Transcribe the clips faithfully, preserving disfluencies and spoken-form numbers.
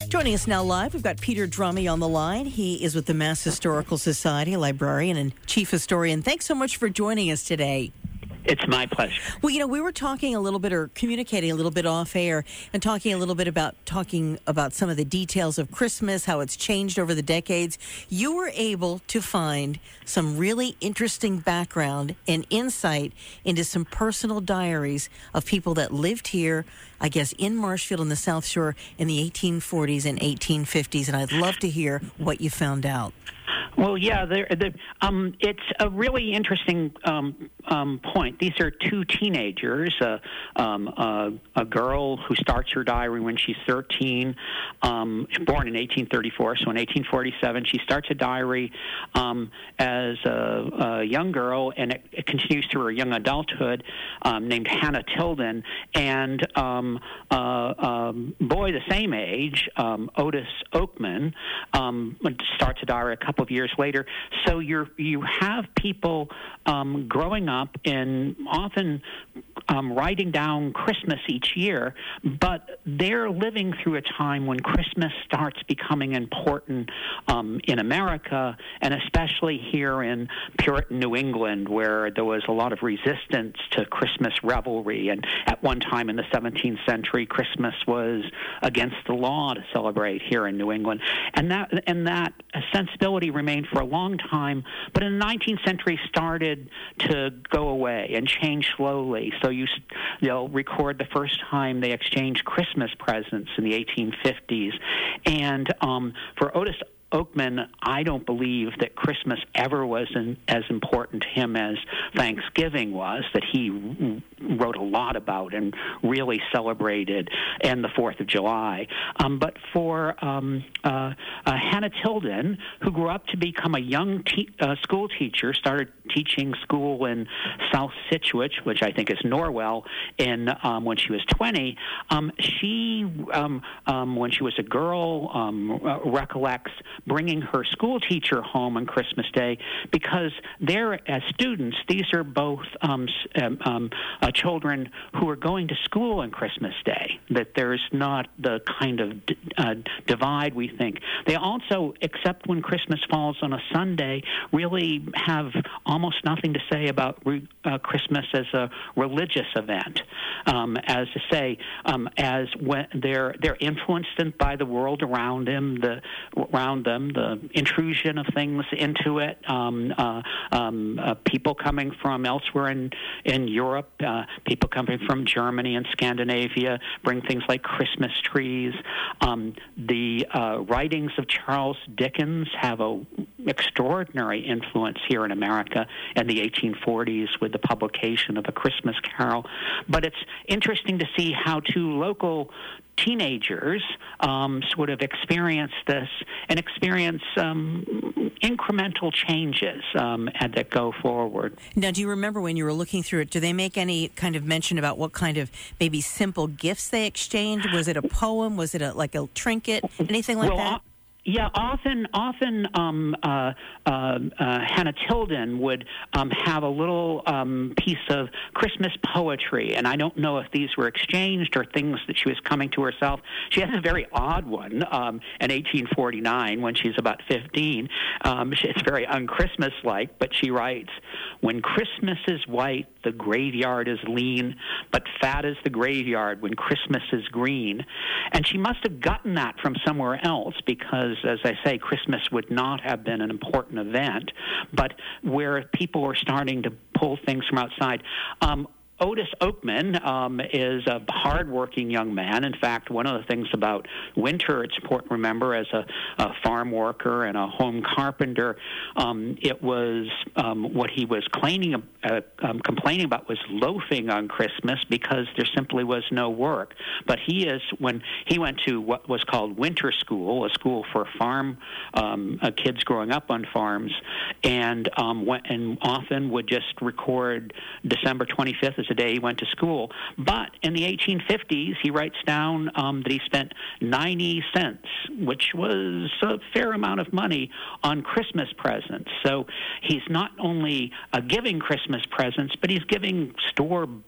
Joining us now live, we've got Peter Drummey on the line. He is with the Mass Historical Society, a librarian and chief historian. Thanks so much for joining us today. It's my pleasure. Well, you know, we were talking a little bit or communicating a little bit off air and talking a little bit about talking about some of the details of Christmas, how it's changed over the decades. You were able to find some really interesting background and insight into some personal diaries of people that lived here, I guess, in Marshfield in the South Shore in the eighteen forties and eighteen fifties. And I'd love to hear what you found out. Well, yeah, the, um, it's a really interesting um, um, point. These are two teenagers, uh, um, uh, a girl who starts her diary when she's thirteen, um, born in eighteen thirty-four, so in eighteen forty-seven she starts a diary um, as a, a young girl, and it, it continues through her young adulthood, um, named Hannah Tilden, and um, uh, um, boy the same age, um, Otis Oakman, um, starts a diary a couple of years later. So you're you have people um, growing up and often um, writing down Christmas each year, but they're living through a time when Christmas starts becoming important um, in America, and especially here in Puritan New England, where there was a lot of resistance to Christmas revelry. And at one time in the seventeenth century, Christmas was against the law to celebrate here in New England, and that and that sensibility remained for a long time, but in the nineteenth century started to go away and change slowly. So you, they'll record the first time they exchanged Christmas presents in the eighteen fifties. And um, for Otis Oakman, I don't believe that Christmas ever was an, as important to him as Thanksgiving was, that he wrote a lot about and really celebrated, and the fourth of July. Um, but for um, uh, uh, Hannah Tilden, who grew up to become a young te- uh, school teacher, started teaching school in South Scituate, which I think is Norwell, in um, when she was twenty, um, she, um, um, when she was a girl, um, uh, recollects bringing her school teacher home on Christmas Day, because they're, as students, these are both um, um, um, uh, children who are going to school on Christmas Day, that there's not the kind of d- uh, divide we think. They also, except when Christmas falls on a Sunday, really have almost nothing to say about re- uh, Christmas as a religious event. Um, as to say, um, as when they're they're influenced by the world around them, the around them, the intrusion of things into it, um, uh, um, uh, people coming from elsewhere in in Europe, uh, people coming from Germany and Scandinavia bring things like Christmas trees. Um, the uh, writings of Charles Dickens have a extraordinary influence here in America in the eighteen forties with the publication of A Christmas Carol. But it's interesting to see how two local teenagers um, sort of experience this and experience um, incremental changes um, and that go forward. Now, do you remember when you were looking through it, do they make any kind of mention about what kind of maybe simple gifts they exchanged? Was it a poem? Was it a, like a trinket? Anything like well, that? Uh, Yeah, often, often um, uh, uh, uh, Hannah Tilden would um, have a little um, piece of Christmas poetry, and I don't know if these were exchanged or things that she was coming to herself. She has a very odd one um, in eighteen forty-nine when she's about fifteen. Um, it's very un-Christmas-like, but she writes, "When Christmas is white, the graveyard is lean, but fat is the graveyard when Christmas is green." And she must have gotten that from somewhere else, because, as I say, Christmas would not have been an important event, but where people were starting to pull things from outside. Um, Otis Oakman um, is a hard-working young man. In fact, one of the things about Winter, it's important to remember, as a, a farm worker and a home carpenter, um, it was um, what he was complaining, uh, um, complaining about was loafing on Christmas because there simply was no work. But he is, when he went to what was called winter school, a school for farm um, uh, kids growing up on farms, and, um, went, and often would just record December twenty-fifth as the day he went to school. But in the eighteen fifties, he writes down um, that he spent ninety cents, which was a fair amount of money, on Christmas presents. So he's not only uh, giving Christmas presents, but he's giving store-bought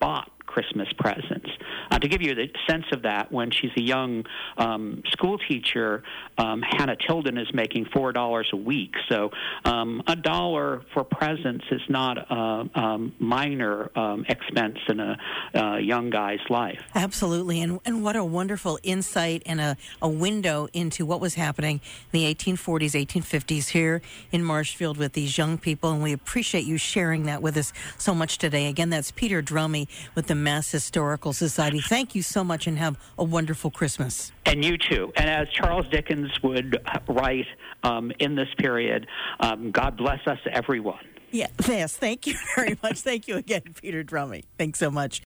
Christmas presents. Uh, to give you the sense of that, when she's a young um, school teacher, um, Hannah Tilden is making four dollars a week. So um, a dollar for presents is not a um, minor um, expense in a, a young guy's life. Absolutely, and and what a wonderful insight and a, a window into what was happening in the eighteen forties, eighteen fifties here in Marshfield with these young people, and we appreciate you sharing that with us so much today. Again, that's Peter Drummey with the Mass Historical Society. Thank you so much, and have a wonderful Christmas. And you too. And as Charles Dickens would write um, in this period, um, God bless us, everyone. Yeah, yes, thank you very much. Thank you again, Peter Drummey. Thanks so much.